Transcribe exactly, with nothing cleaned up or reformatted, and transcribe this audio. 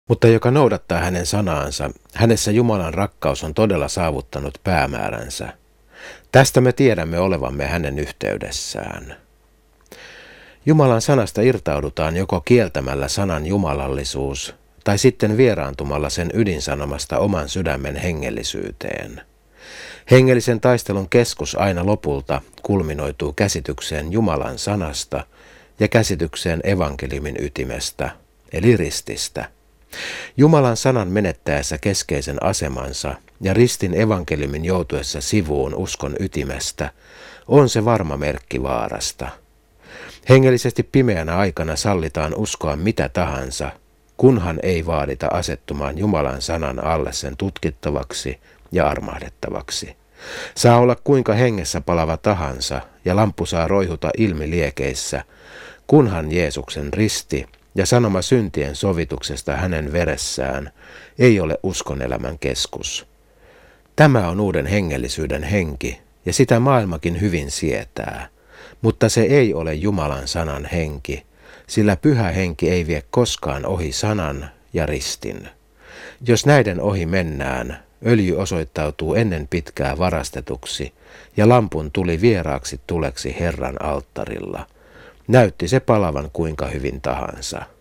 Mutta joka noudattaa hänen sanaansa, hänessä Jumalan rakkaus on todella saavuttanut päämääränsä. Tästä me tiedämme olevamme hänen yhteydessään. Jumalan sanasta irtaudutaan joko kieltämällä sanan jumalallisuus tai sitten vieraantumalla sen ydinsanomasta oman sydämen hengellisyyteen. Hengellisen taistelun keskus aina lopulta kulminoituu käsitykseen Jumalan sanasta ja käsitykseen evankeliumin ytimestä, eli rististä. Jumalan sanan menettäessä keskeisen asemansa ja ristin evankeliumin joutuessa sivuun uskon ytimestä on se varma merkki vaarasta. Hengellisesti pimeänä aikana sallitaan uskoa mitä tahansa, kunhan ei vaadita asettumaan Jumalan sanan alle sen tutkittavaksi ja armahdettavaksi. Saa olla kuinka hengessä palava tahansa ja lamppu saa roihuta ilmiliekeissä, kunhan Jeesuksen risti ja sanoma syntien sovituksesta hänen veressään ei ole uskonelämän keskus. Tämä on uuden hengellisyyden henki, ja sitä maailmakin hyvin sietää, mutta se ei ole Jumalan sanan henki, sillä pyhä henki ei vie koskaan ohi sanan ja ristin. Jos näiden ohi mennään, öljy osoittautuu ennen pitkää varastetuksi, ja lampun tuli vieraaksi tuleksi Herran alttarilla. Näytti se palavan kuinka hyvin tahansa.